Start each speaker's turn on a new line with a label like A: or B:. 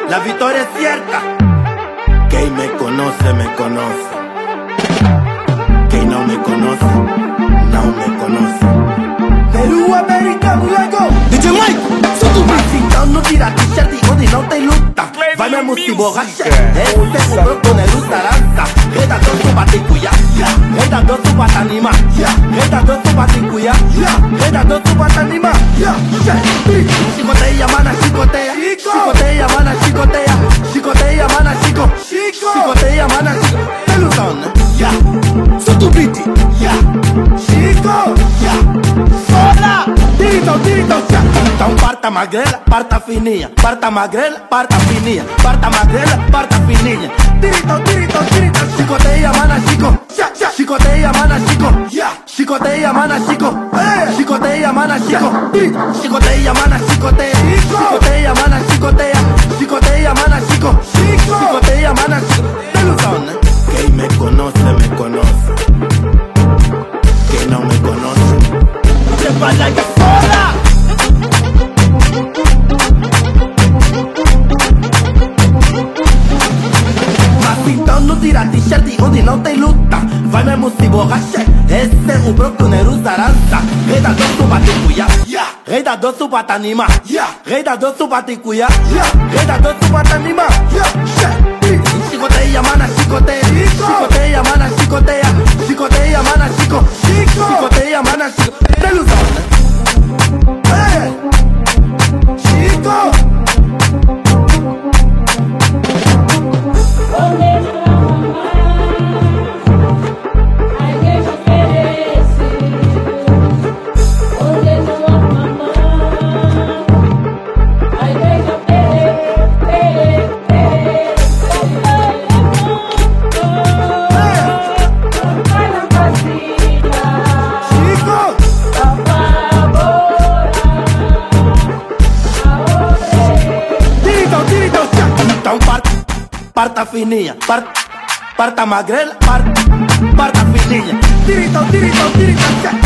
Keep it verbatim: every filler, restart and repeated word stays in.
A: La victoria es cierta. Quien me conoce, me conoce. Quien no me conoce, no me conoce. Perú, América, Mulago. D J Mike, solta o beat. Não tira t-shirt onde não tem luta. Vai mesmo se borracha. Esse é o broco, né? Luz arança. Reda doce, bate cuia. Reda doce, bate anima. Reda doce, bate cuia. Reda doce, bate anima. Chicoteia, mana, chicoteia. Chicoteia, mana, chicoteia. Chicoteia, mana, chico. Chicoteia, mana, chico. Tem ilusão, né? Solta o beat. Chico. Sola. Tito, tito, tchá. Então parta magrela, parta fininha. Parta magrela, parta fininha. Parta magrela, parta fininha. Tirito, tirito, tirito. Chicoteia, mana, chico. Chicoteia, mana, chico. Chicoteia, mana, chico. Chicoteia, mana, chico. Chicoteia, mana, chicoteia. Chicoteia, mana, chicoteia. Chicoteia, mana, chico. Chicoteia, mana, chico. Tem ilusão, né? Quem me conoce, me conoce. Quem não me conoce, você fala que fora. Então não tira t-shirt onde não tem luta. Vai mesmo se borracha. Esse é o broco, né? Luz arança. Rei da doce, bate cuia. Rei da doce, bate anima. Rei da doce, bate cuia. Rei da doce, bate anima. Chicoteia, mana, chicoteia. Chicoteia, mana, chicoteia. Chicoteia, mana, chico. Chicoteia, mana, chico. Tem ilusão, né? Chico. Parta fininha, parta, parta magrela, parta, parta fininha. Tirito, tirito, tirito,